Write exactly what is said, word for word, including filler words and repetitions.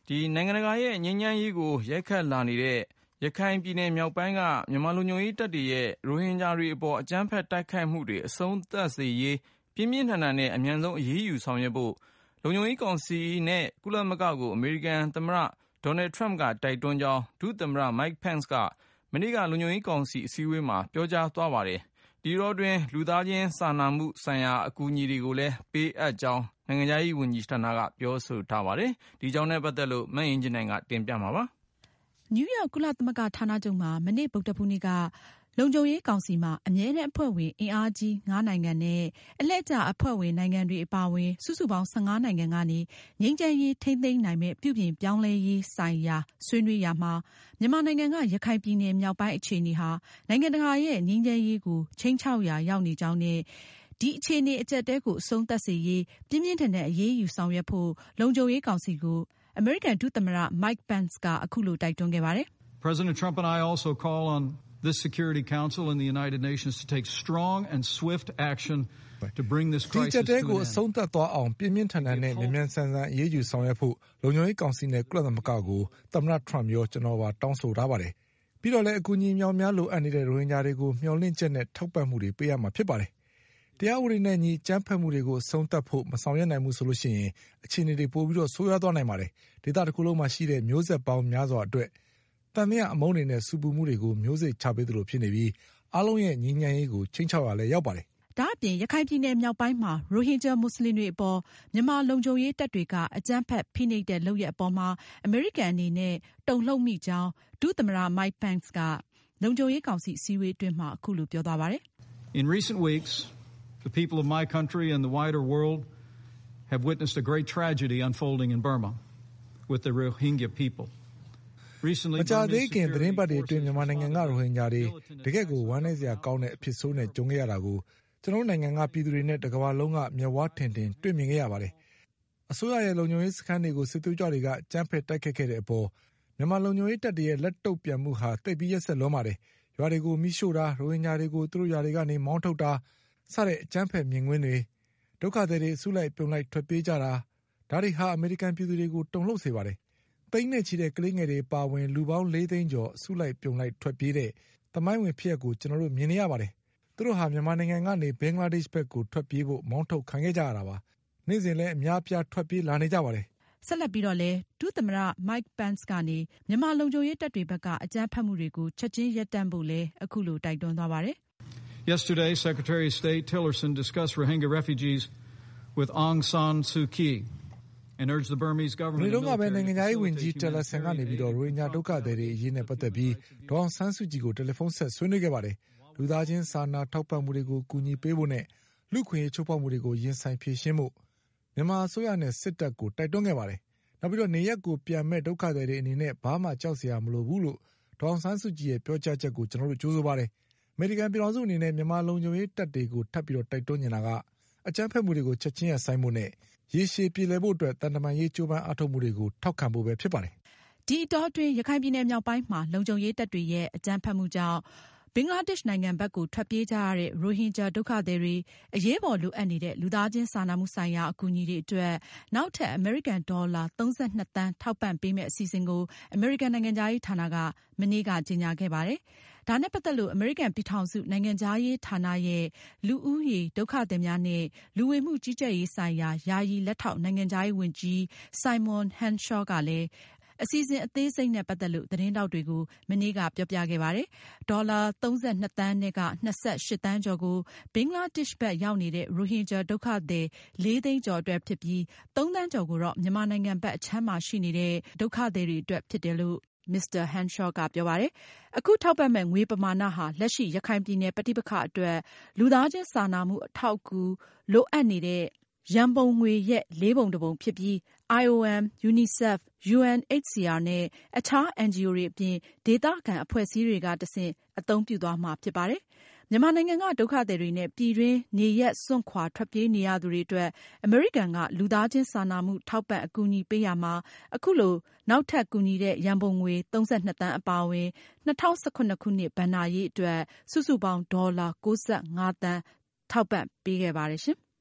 ဒီနိုင်ငံတကာရဲ့ငြိမ်းချမ်းရေးကိုရိုက်ခတ်လာနေတဲ့ရခိုင်ပြည်နယ်မြောက်ပိုင်းကမြန်မာလူမျိုးရေးတပ်တွေရဲ့ရိုဟင်ဂျာတွေအပေါ်အကြမ်းဖက်တိုက်ခိုက်မှုတွေအဆုံးသတ်စေရေးပြင်းပြင်းထန်ထန်နဲ့အမြန်ဆုံးအရေးယူဆောင်ရွက်ဖို့လုံခြုံရေးကောင်စီနဲ့ကုလသမဂ္ဂကိုအမေရိကန်သမ္မတဒေါ်နယ်ထရမ့်ကတိုက်တွန်းကြောင်းဒုသမ္မတ Mike Pence ကမနေ့ကလုံခြုံရေးကောင်စီအစည်းအဝေးမှာပြောကြားသွားပါတယ်။ဒီတော့တွင်လူသားချင်းစာနာမှုဆိုင်ရာအကူအညီတွေကိုလည်းပေးအပ်ကြောင်းနိုင်ငံခြားရေးဝန်ကြီးဌာနကပြောဆိုထားပါတယ်။ဒီကြောင်းနဲ့ပတ်သက်လို့မအင်ဂျင်နိုင်ကတင်ပြမှာပါ။နယူးယောက်ကုလသမဂ္ဂဌာနချုပ်မှာမနေ့ဗုဒ္ဓဟူးနေ့ကလုံခြုံရေးကောင်စီမှာအမြဲတမ်းအဖွဲ့ဝင်အင်အားကြီးငါးနိုင်ငံနဲ့အလှည့်ကျအဖွဲ့ဝင်နိုင်ငံတွေအပါအဝင်စုစုပေါင်းဆယ့်ငါးနိုင်ငံကနေငြိမ်းချမ်းရေးထိန်းသိမ်းနိုင်မဲ့ပြုပြင်ပြောင်းလဲရေးဆိုင်ရာဆွေးနွေးရာမှာမြန်မာနိုင်ငံကရခိုင်ပြည်နယ်မြောက်ပိုင်းအခြေအနေဟာနိုင်ငံတကာရဲ့ငြိမ်းချမ်းရေးကိုခြိမ်းခြောက်ရာရောက်နေကြောင်းနဲ့ဒီအခြေအနေအကျပ်တဲကိုအဆုံးသတ်စေရေးပြင်းပြင်းထန်ထန်အရေးယူဆောင်ရွက်ဖို့လုံခြုံရေးကောင်စီကိုအမေရိကန်ဒုသမ္မတ Mike Pence ကအခုလိုတိုက်တွန်းခဲ့ပါတယ်။ President Trump and I also call on this Security Council and the United Nations to take strong and swift action to bring this crisis to an end. ဒီချက်ကိုအဆုံးသတ်သွားအောင်ပြင်းပြင်းထန်ထန်နဲ့မြန်မြန်ဆန်ဆန်အရေးယူဆောင်ရွက်ဖို့လုံခြုံရေးကောင်စီနဲ့ကုလသမဂ္ဂကိုသမ္မတ Trump ရောကျွန်တော်ပါတောင်းဆိုထားပါတယ်။ပြီးတော့လည်းအကူအညီမြောက်များလိုအပ်နေတဲ့ရိုဟင်ဂျာတွေကိုမျှော်လင့်ချက်နဲ့ထောက်ပံ့မှုတွေပေးရမှာဖြစ်ပါတယ်။တရားဥပဒေနဲ့ညီကြမ်းဖက်မှုတွေကိုအဆုံးသတ်ဖို့မဆောင်ရွက်နိုင်ဘူးဆိုလို့ရှိရင်အခြေအနေတွေပိုပြီးတော့ဆိုးရွားသွားနိုင်ပါတယ်။ဒေသတစ်ခုလုံးမှာရှိတဲ့မျိုးဆက်ပေါင်းများစွာအတွက်တန်မြအမုန်းတွေနဲ့စူပူမှုတွေကိုမျိုးစိတ်ချပေးသလိုဖြစ်နေပြီးအားလုံးရဲ့ငြိမ်းချမ်းရေးကိုချိန်ချောက်ရလဲရောက်ပါတယ်။ဒါအပြင်ရခိုင်ပြည်နယ်မြောက်ပိုင်းမှာရိုဟင်ဂျာမွတ်စလင်တွေအပေါ်မြန်မာလုံခြုံရေးတပ်တွေကအကြမ်းဖက်ဖိနှိပ်တဲ့လုပ်ရပ်အပေါ်မှာအမေရိကန်အနေနဲ့တုန်လှုပ်မိကြောင်းဒုသမ္မတ Mike Pence ကလုံခြုံရေးကောင်စီအစည်းအဝေးအတွင်းမှာအခုလိုပြောသွားပါတယ်။ In recent weeks, the people of my country and the wider world have witnessed a great tragedy unfolding in Burma with the Rohingya people. မကြာသေးခင်သတင်းပတ်တွေအတွင်းမြန်မာနိုင်ငံကရိုဟင်ဂျာတွေတကယ့်ကိုဝမ်းနည်းစရာကောင်းတဲ့အဖြစ်ဆိုးနဲ့ကြုံခဲ့ရတာကိုကျွန်တော်နိုင်ငံကပြည်သူတွေနဲ့တကမ္ဘာလုံးကမျက်ဝါးထင်ထင်တွေ့မြင်ခဲ့ရပါတယ်။အစိုးရရဲ့လုံခြုံရေးစခန်းတွေကိုစစ်သွေးကြွတွေကအကြမ်းဖက်တိုက်ခတ်ခဲ့တဲ့အပေါ်မြန်မာလုံခြုံရေးတပ်တွေရဲ့လက်တုပ်ပြန်မှုဟာတိတ်ပြီးရက်ဆက်လွန်ပါတယ်။ရွာတွေကိုမိရှို့တာရိုဟင်ဂျာတွေကိုသူတို့ရွာတွေကနေမောင်းထုတ်တာစတဲ့အကြမ်းဖက်မြင်ကွင်းတွေဒုက္ခသည်တွေအစုလိုက်ပြုံလိုက်ထွက်ပြေးကြတာဒါတွေဟာအမေရိကန်ပြည်သူတွေကိုတုန်လှုပ်စေပါတယ်။သိန်းနဲ့ချီတဲ့ကလေးငယ်တွေပါဝင်လူပေါင်းလေးသိန်းကျော်အစုလိုက်ပြုံလိုက်ထွက်ပြေးတဲ့သမိုင်းဝင်ဖြစ်ရပ်ကိုကျွန်တော်တို့မြင်နေရပါတယ်။သူတို့ဟာမြန်မာနိုင်ငံကနေဘင်္ဂလားဒေ့ရှ်ဘက်ကိုထွက်ပြေးဖို့မောင်းထုတ်ခံခဲ့ကြရတာပါ။နေ့စဉ်လည်းအများအပြားထွက်ပြေးလာနေကြပါတယ်။ဆက်လက်ပြီးတော့လည်းဒုသမ္မတ Mike Pence ကနေမြန်မာလုံခြုံရေးတပ်တွေဘက်ကအကြမ်းဖက်မှုတွေကိုချက်ချင်းရပ်တန့်ဖို့လည်းအခုလိုတိုက်တွန်းသွားပါတယ်။ Yesterday, Secretary of State Tillerson discussed Rohingya refugees with Aung San Suu Kyi.And urge the Burmese government. ဒီတော့ကပဲနိုင်ငံသားရေးဝန်ကြီးတယ်လဆန်ကနေပြီးတော့ရိုဟင်ဂျာဒုက္ခသည်တွေအရေးနဲ့ပတ်သက်ပြီးဒေါအောင်ဆန်းစုကြည်ကိုတယ်လီဖုန်းဆက်ဆွေးနွေးခဲ့ပါတယ်။လူသားချင်းစာနာထောက်ပံ့မှုတွေကိုကူညီပေးဖို့နဲ့လူခွင့်ရေးချိုးဖောက်မှုတွေကိုရင်ဆိုင်ဖြေရှင်းဖို့မြန်မာအစိုးရနဲ့စစ်တပ်ကိုတိုက်တွန်းခဲ့ပါတယ်။နောက်ပြီးတော့နေရက်ကိုပြန်မဲ့ဒုက္ခသည်တွေအနေနဲ့ဘာမှကြောက်စရာမလိုဘူးလို့ဒေါအောင်ဆန်းစုကြည်ရဲ့ပြောကြားချက်ကိုကျွန်တော်တို့ကြိုးဆိုပါတယ်။အမေရိကန်ပြည်ထောင်စုအနေနဲ့မြန်မာလုံခြုံရေးတပ်တွေကိုထပ်ပြီးတော့တိုက်တွန်းနေတာကအကြမ်းဖက်မှုတွေကိုချက်ချင်းရပ်ဆိုင်းဖို့နဲ့ရေရှည်ပြည်လည်ဖို့အတွက်တန်တမာရေးကြိုးပမ်းအားထုတ်မှုတွေကိုထောက်ခံဖို့ပဲဖြစ်ပါတယ်။ဒီအတောအတွင်းရခိုင်ပြည်နယ်မြောက်ပိုင်းမှာလုံခြုံရေးတပ်တွေရဲ့အကြမ်းဖက်မှုကြောင့်ဘင်္ဂလားဒေ့ရှ်နိုင်ငံဘက်ကိုထွက်ပြေးကြရတဲ့ရိုဟင်ဂျာဒုက္ခသည်တွေအရေးပေါ်လိုအပ်နေတဲ့လူသားချင်းစာနာမှုဆိုင်ရာအကူအညီတွေအတွက်နောက်ထပ်အမေရိကန်ဒေါ်လာသုံးဆယ့်နှစ်သန်းထောက်ပံ့ပေးမယ့်အစီအစဉ်ကိုအမေရိကန်နိုင်ငံခြားရေးဌာနကမနေ့ကကြေညာခဲ့ပါတယ်။ဒါနဲ့ပတ်သက်လို့အမေရိကန်ပြည်ထောင်စုနိုင်ငံခြားရေးဌာနရဲ့လူဦးရေဒုက္ခသည်များနဲ့လူဝင်မှုကြီးကြပ်ရေးဆိုင်ရာယာယီလက်ထောက်နိုင်ငံခြားရေးဝန်ကြီး Simon Henshaw ကလည်းအစီအစဉ်အသေးစိတ်နဲ့ပတ်သက်လို့သတင်းထောက်တွေကိုမနေ့ကပြောပြခဲ့ပါတယ်။ဒေါ်လာသုံးဆယ့်နှစ်သန်းနဲ့ကနှစ်ဆယ့်ရှစ်သန်းကျော်ကိုဘင်္ဂလားဒေ့ရှ်ဘက်ရောက်နေတဲ့ရိုဟင်ဂျာဒုက္ခသည်လေးသိန်းကျော်အတွက်ဖြစ်ပြီးသုံးသန်းကျော်ကိုတော့မြန်မာနိုင်ငံဘက်အခြမ်းမှာရှိနေတဲ့ဒုက္ခသည်တွေအတွက်ဖြစ်တယ်လို့မစ္စတာ Henshaw ကပြောပါတယ်။အခုထောက်ပံ့မဲ့ငွေပမာဏဟာလက်ရှိရခိုင်ပြည်နယ်ပဋိပက္ခအတွက်လူသားချင်းစာနာမှုအထောက်အကူလိုအပ်နေတဲ့ရန်ပုံငွေရဲ့လေးပုံတစ်ပုံဖြစ်ပြီး I O M, UNICEF, U N H C R နဲ့အခြား N G O တွေအပြင်ဒေသခံအဖွဲ့အစည်းတွေကတဆင့်အသုံးပြုသွားမှာဖြစ်ပါတယ်။မြန်မာနိုင်ငံကဒုက္ခသည်တွေနဲ့ပြည်တွင်းနေရပ်စွန့်ခွာထွက်ပြေးနေရသူတွေအတွက်အမေရိကန်ကလူသားချင်းစာနာမှုထောက်ပံ့အကူအညီပေးရမှာအခုလိုနောက်ထပ်ကူညီတဲ့ရန်ပုံငွေသုံးဆယ့်နှစ်သန်းအပါအဝင်၂၀၁၇ခုနှစ်ဘဏ္ဍာရေးအတွက်စုစုပေါင်းဒေါ်လာ၉၅သန်းထောက်ပံ့ပေးခဲ့ပါတယ်ရှင်။